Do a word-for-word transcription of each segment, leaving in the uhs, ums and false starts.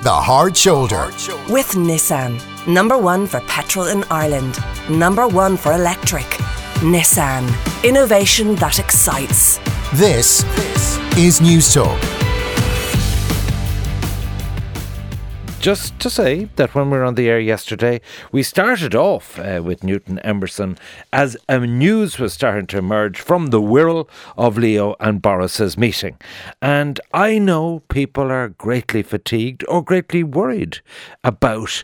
The Hard Shoulder. With Nissan. Number one for petrol in Ireland. Number one for electric. Nissan. Innovation that excites. This is News Talk. Just to say that when we were on the air yesterday, we started off uh, with Newton Emerson as a news was starting to emerge from the whirl of Leo and Boris's meeting. And I know people are greatly fatigued or greatly worried about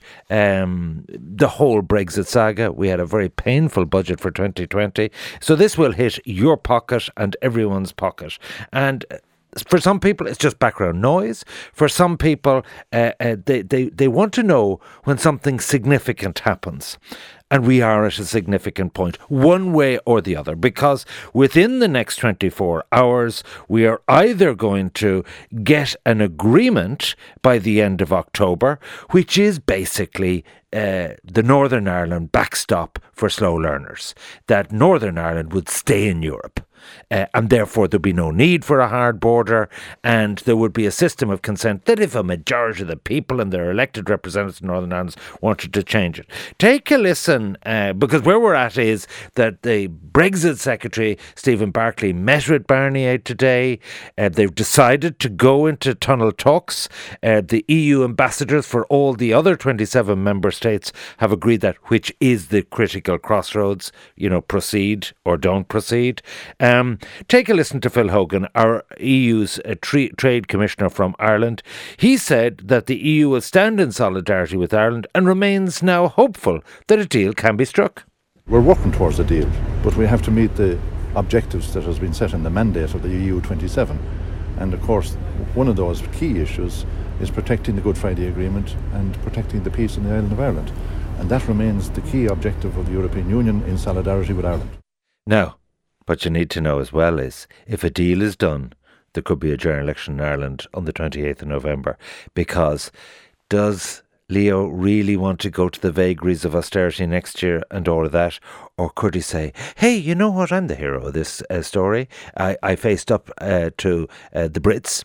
um, the whole Brexit saga. We had a very painful budget for twenty twenty. So this will hit your pocket and everyone's pocket. And for some people, it's just background noise. For some people, uh, uh, they, they, they want to know when something significant happens. And we are at a significant point, one way or the other, because within the next twenty-four hours, we are either going to get an agreement by the end of October, which is basically uh, the Northern Ireland backstop for slow learners, that Northern Ireland would stay in Europe. Uh, and therefore there'd be no need for a hard border, and there would be a system of consent that if a majority of the people and their elected representatives in Northern Ireland wanted to change it. Take a listen, uh, because where we're at is that the Brexit Secretary, Stephen Barclay, met with Barnier today. Uh, they've decided to go into tunnel talks. Uh, the E U ambassadors for all the other twenty-seven member states have agreed that which is the critical crossroads, you know, proceed or don't proceed. Um, Um, take a listen to Phil Hogan, our E U's uh, tra- Trade Commissioner from Ireland. He said that the E U will stand in solidarity with Ireland and remains now hopeful that a deal can be struck. We're working towards a deal, but we have to meet the objectives that has been set in the mandate of the E U twenty-seven. And of course, one of those key issues is protecting the Good Friday Agreement and protecting the peace in the island of Ireland. And that remains the key objective of the European Union in solidarity with Ireland. Now, what you need to know as well is, if a deal is done, there could be a general election in Ireland on the twenty-eighth of November. Because does Leo really want to go to the vagaries of austerity next year and all of that? Or could he say, hey, you know what, I'm the hero of this uh, story. I, I faced up uh, to uh, the Brits.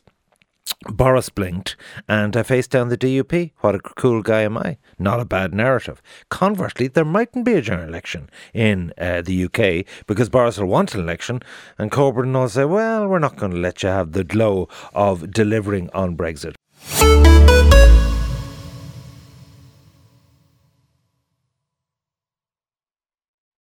Boris blinked and I faced down the D U P. What a cool guy am I. Not a bad narrative. Conversely, there mightn't be a general election in uh, the U K because Boris will want an election and Corbyn will say, well, we're not going to let you have the glow of delivering on Brexit.